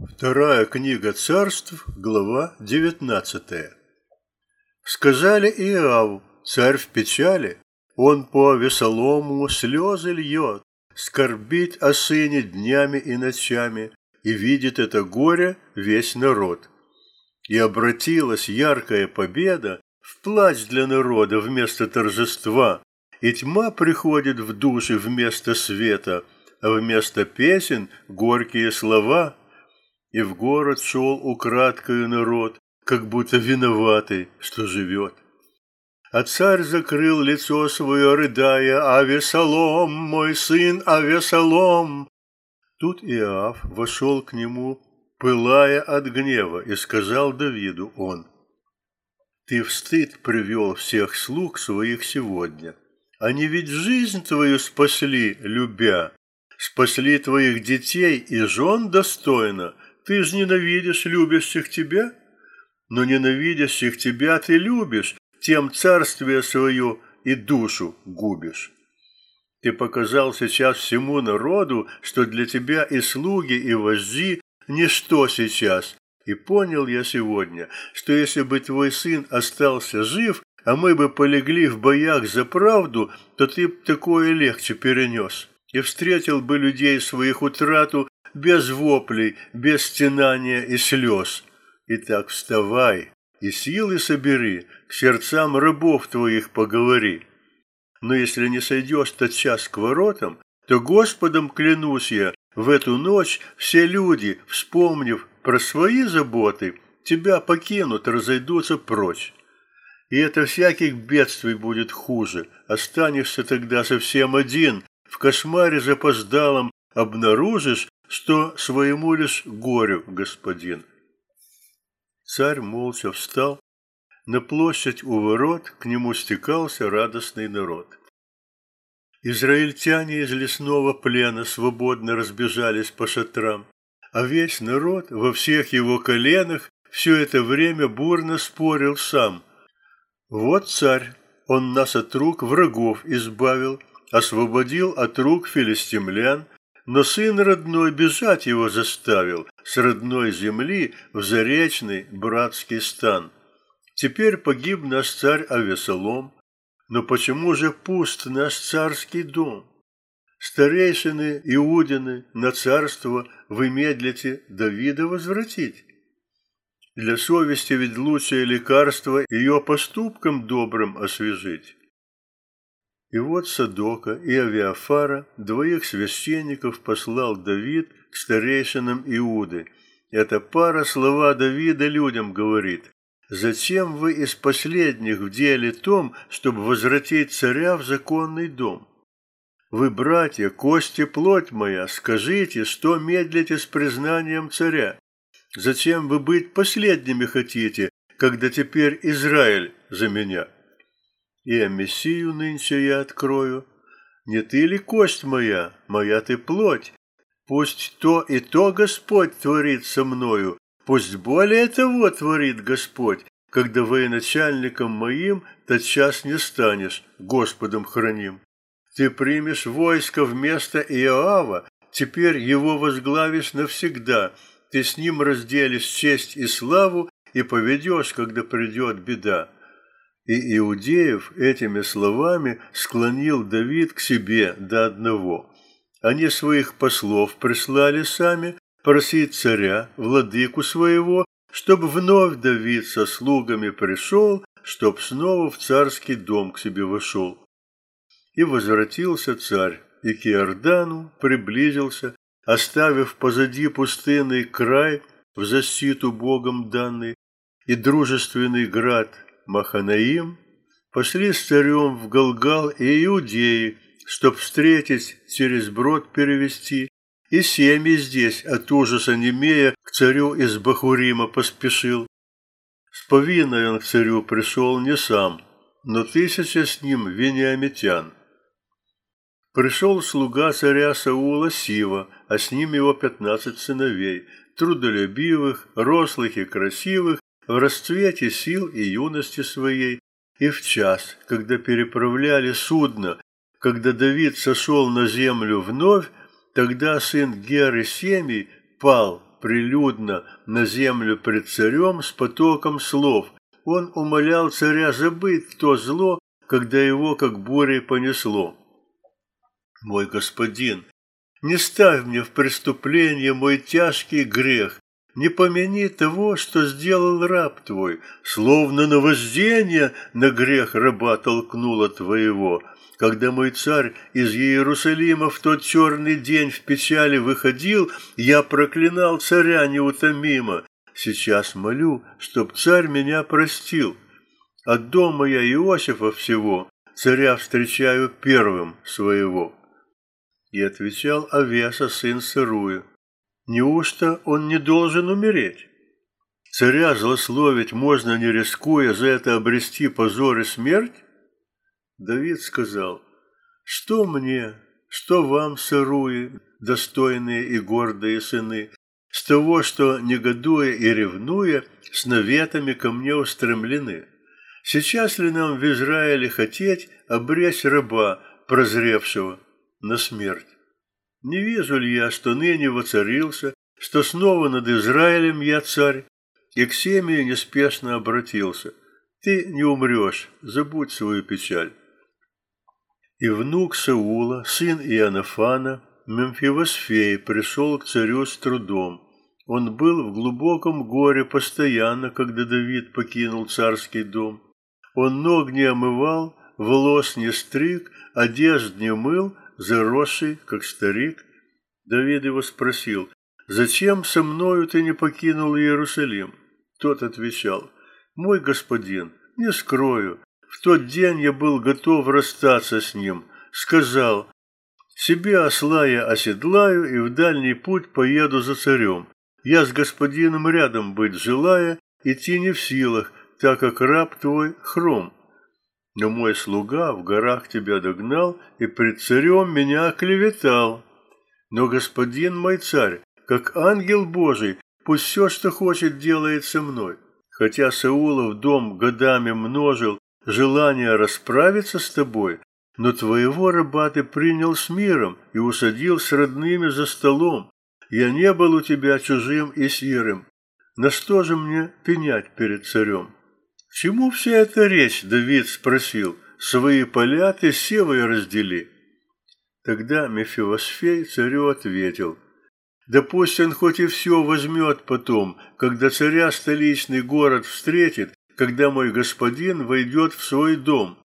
Вторая книга Царств, глава 19. Сказали Иову: царь в печали, он по Авесолому слезы льет, скорбит о сыне днями и ночами, и видит это горе весь народ. И обратилась яркая победа в плач для народа вместо торжества, и тьма приходит в души вместо света, а вместо песен горькие слова. И в город шел украдкою народ, как будто виноватый, что живет. А царь закрыл лицо свое, рыдая: «Авесолом, мой сын, Авесолом!» Тут Иоав вошел к нему, пылая от гнева, и сказал Давиду он: «Ты в стыд привел всех слуг своих сегодня. Они ведь жизнь твою спасли, любя, спасли твоих детей и жен достойно. Ты ж ненавидишь любящих тебя, но ненавидящих тебя ты любишь, тем царствие свое и душу губишь. Ты показал сейчас всему народу, что для тебя и слуги, и вожди – ничто сейчас. И понял я сегодня, что если бы твой сын остался жив, а мы бы полегли в боях за правду, то ты б такое легче перенес и встретил бы людей своих утрату без воплей, без стенания и слез. Итак, вставай и силы собери, к сердцам рабов твоих поговори. Но если не сойдешь тотчас к воротам, то Господом клянусь я, в эту ночь все люди, вспомнив про свои заботы, тебя покинут, разойдутся прочь. И это всяких бедствий будет хуже, останешься тогда совсем один, в кошмаре запоздалом обнаружишь, что своему лишь горю господин». Царь молча встал. На площадь у ворот к нему стекался радостный народ. Израильтяне из лесного плена свободно разбежались по шатрам, а весь народ во всех его коленах все это время бурно спорил сам. Вот царь, он нас от рук врагов избавил, освободил от рук филистимлян, но сын родной бежать его заставил с родной земли в заречный братский стан. Теперь погиб наш царь Авесолом, но почему же пуст наш царский дом? Старейшины Иудины на царство вы медлите Давида возвратить. Для совести ведь лучшее лекарство ее поступком добрым освежить. И вот Садока и Авиафара, двоих священников, послал Давид к старейшинам Иуды. Эта пара слова Давида людям говорит: «Зачем вы из последних в деле том, чтобы возвратить царя в законный дом? Вы, братья, кости плоть моя, скажите, что медлите с признанием царя? Зачем вы быть последними хотите, когда теперь Израиль за меня? И о Мессию нынче я открою. Не ты ли кость моя, моя ты плоть? Пусть то и то Господь творит со мною, пусть более того творит Господь, когда военачальником моим тотчас не станешь, Господом храним. Ты примешь войско вместо Иоава, теперь его возглавишь навсегда, ты с ним разделишь честь и славу и поведешь, когда придет беда». И иудеев этими словами склонил Давид к себе до одного. Они своих послов прислали сами просить царя, владыку своего, чтобы вновь Давид со слугами пришел, чтоб снова в царский дом к себе вошел. И возвратился царь, и к Иордану приблизился, оставив позади пустынный край в защиту Богом данный, и дружественный град Маханаим, пошли с царем в Галгал и Иудеи, чтоб встретить, через брод перевести, и семьи здесь от ужаса немея к царю из Бахурима поспешил. С повинной он к царю пришел не сам, но 1000 с ним вениамитян. Пришел слуга царя Саула Сива, а с ним его 15 сыновей, трудолюбивых, рослых и красивых, в расцвете сил и юности своей, и в час, когда переправляли судно, когда Давид сошел на землю вновь, тогда сын Геры Семий пал прилюдно на землю пред царем с потоком слов. Он умолял царя забыть то зло, когда его как бурей понесло. «Мой господин, не ставь мне в преступление мой тяжкий грех, не помяни того, что сделал раб твой, словно навоззрение на грех раба толкнуло твоего. Когда мой царь из Иерусалима в тот черный день в печали выходил, я проклинал царя неутомимо. Сейчас молю, чтоб царь меня простил. От дома я Иосифа всего царя встречаю первым своего». И отвечал Авеса, сын Саруя: «Неужто он не должен умереть? Царя злословить можно, не рискуя за это обрести позор и смерть?» Давид сказал: «Что мне, что вам, Саруи, достойные и гордые сыны, с того, что, негодуя и ревнуя, с наветами ко мне устремлены? Сейчас ли нам в Израиле хотеть обречь раба, прозревшего на смерть? Не вижу ли я, что ныне воцарился, что снова над Израилем я царь?» И к Семии неспешно обратился: «Ты не умрешь, забудь свою печаль». И внук Саула, сын Иоаннафана, Мемфивосфей, пришел к царю с трудом. Он был в глубоком горе постоянно, когда Давид покинул царский дом. Он ног не омывал, волос не стриг, одежд не мыл, заросший, как старик. Давид его спросил: «Зачем со мною ты не покинул Иерусалим?» Тот отвечал: «Мой господин, не скрою, в тот день я был готов расстаться с ним. Сказал: себе осла я оседлаю и в дальний путь поеду за царем. Я с господином рядом быть желая, идти не в силах, так как раб твой хром. Но мой слуга в горах тебя догнал и пред царем меня оклеветал. Но господин мой царь, как ангел Божий, пусть все, что хочет, делает со мной. Хотя Саулов дом годами множил желание расправиться с тобой, но твоего раба ты принял с миром и усадил с родными за столом. Я не был у тебя чужим и сирым. На что же мне пенять перед царем?» «К чему вся эта речь?» — Давид спросил. «Свои поля ты с севой раздели». Тогда Мефивосфей царю ответил: «Да пусть он хоть и все возьмет потом, когда царя столичный город встретит, когда мой господин войдет в свой дом».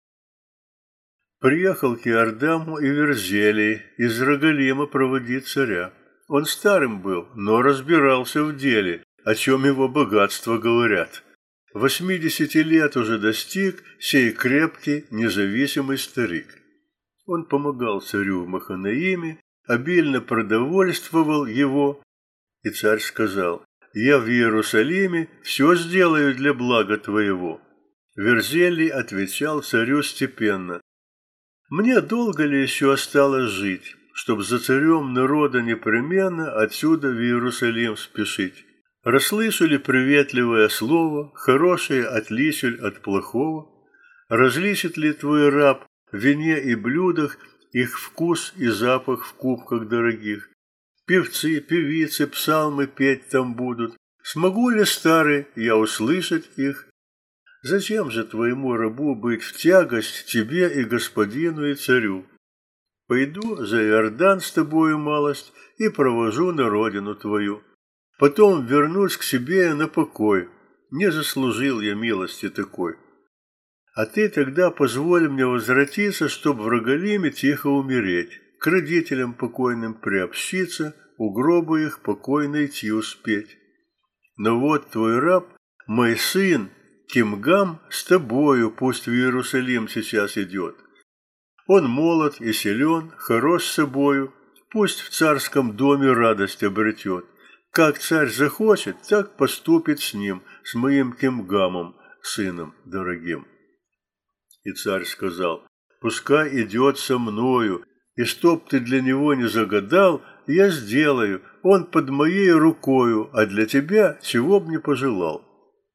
Приехал к Иордаму и Верзелий из Рогалима проводить царя. Он старым был, но разбирался в деле, о чем его богатства говорят. 80 лет уже достиг сей крепкий, независимый старик. Он помогал царю в Маханаиме, обильно продовольствовал его, и царь сказал: «Я в Иерусалиме все сделаю для блага твоего». Верзелий отвечал царю степенно: «Мне долго ли еще осталось жить, чтоб за царем народа непременно отсюда в Иерусалим спешить? Расслышу ли приветливое слово, хорошее отличу от плохого? Различит ли твой раб в вине и блюдах их вкус и запах в кубках дорогих? Певцы, певицы, псалмы петь там будут. Смогу ли, старый, я услышать их? Зачем же твоему рабу быть в тягость тебе и господину и царю? Пойду за Иордан с тобою малость и провожу на родину твою. Потом вернусь к себе на покой. Не заслужил я милости такой. А ты тогда позволь мне возвратиться, чтоб в Рогалиме тихо умереть, к родителям покойным приобщиться, у гроба их покойно идти успеть. Но вот твой раб, мой сын, Кимгам, с тобою пусть в Иерусалим сейчас идет. Он молод и силен, хорош собою, пусть в царском доме радость обретет. Как царь захочет, так поступит с ним, с моим Кимгамом, сыном дорогим». И царь сказал: «Пускай идет со мною, и чтоб ты для него не загадал, я сделаю, он под моей рукою, а для тебя чего б не пожелал».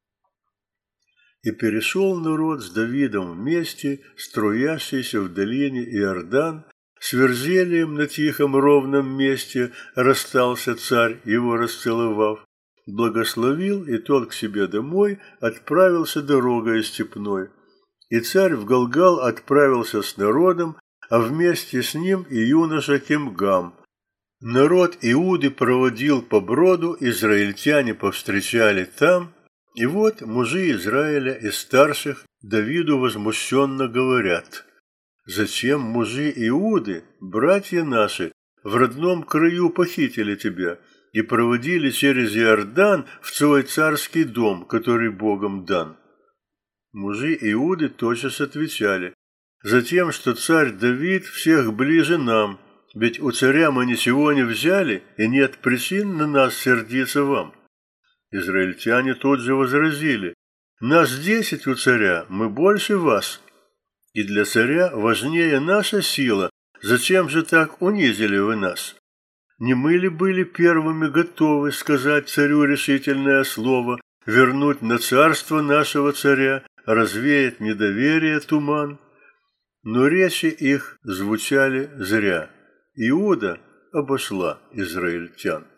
И перешел народ с Давидом вместе, струящийся в долине Иордан, С Верзелием на тихом ровном месте расстался царь, его расцеловав. Благословил, и тот к себе домой отправился дорогой степной. И царь в Галгал отправился с народом, а вместе с ним и юноша Кимгам. Народ Иуды проводил по броду, израильтяне повстречали там, и вот мужи Израиля из старших Давиду возмущенно говорят: «Зачем мужи Иуды, братья наши, в родном краю похитили тебя и проводили через Иордан в свой царский дом, который Богом дан?» Мужи Иуды тотчас отвечали: «Затем, что царь Давид всех ближе нам, ведь у царя мы ничего не взяли, и нет причин на нас сердиться вам». Израильтяне тут же возразили: «Нас 10 у царя, мы больше вас, и для царя важнее наша сила, зачем же так унизили вы нас? Не мы ли были первыми готовы сказать царю решительное слово, вернуть на царство нашего царя, развеять недоверие туман?» Но речи их звучали зря. Иуда обошла израильтян.